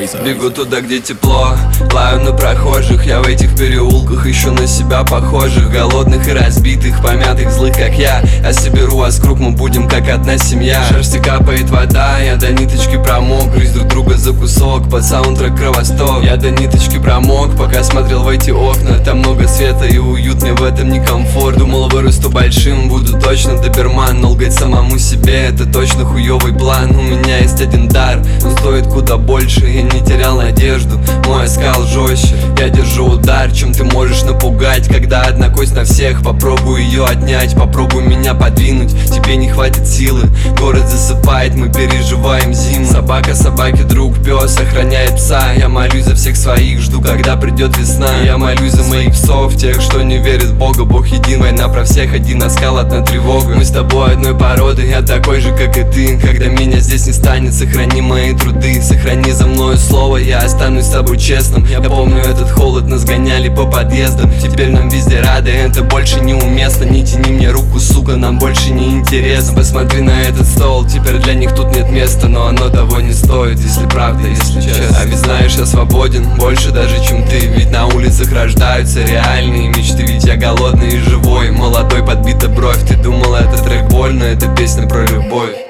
Бегу туда, где тепло, лаю на прохожих. Я в этих переулках ищу на себя похожих, голодных и разбитых, помятых, злых, как я. А соберу вас в круг, мы будем как одна семья. Шерсти капает вода, я до ниточки промок. Грызь друг друга за кусок, под саундтрек Кровосток. Я до ниточки промок, пока смотрел в эти окна. Там много света и уют, мне в этом не комфорт. Думал, вырасту большим, буду точно доберман. Но лгать самому себе, это точно хуёвый план. У меня есть один дар, он стоит куда больше. Я не терял надежду, мой оскал жестче. Я держу удар, чем ты можешь напугать. Когда одна кость на всех, попробуй ее отнять. Попробуй меня подвинуть, тебе не хватит силы. Город засыпает, мы переживаем зиму. Собака собаке друг, пес охраняет пса. Я молюсь за всех своих, жду, когда придет весна. Я молюсь за моих псов, тех, что не верят в Бога. Бог един, война про всех, один оскал, одна тревога. Мы с тобой одной породы, я такой же, как и ты. Когда меня здесь не станет, сохрани мои труды. Сохрани за мною слово, я останусь с тобой честным. Я помню этот холод, нас гоняли по подъездам. Теперь нам везде рады, это больше неуместно. Не тяни мне руку, сука, нам больше не интересно. Посмотри на этот стол, теперь для них тут нет места. Но оно того не стоит, если правда, если честно. А ведь знаешь, я свободен, больше даже, чем ты. Ведь на улицах рождаются реальные мечты. Ведь я голодный и живой, молодой, подбита бровь. Ты думал, это трек больно, это песня про любовь.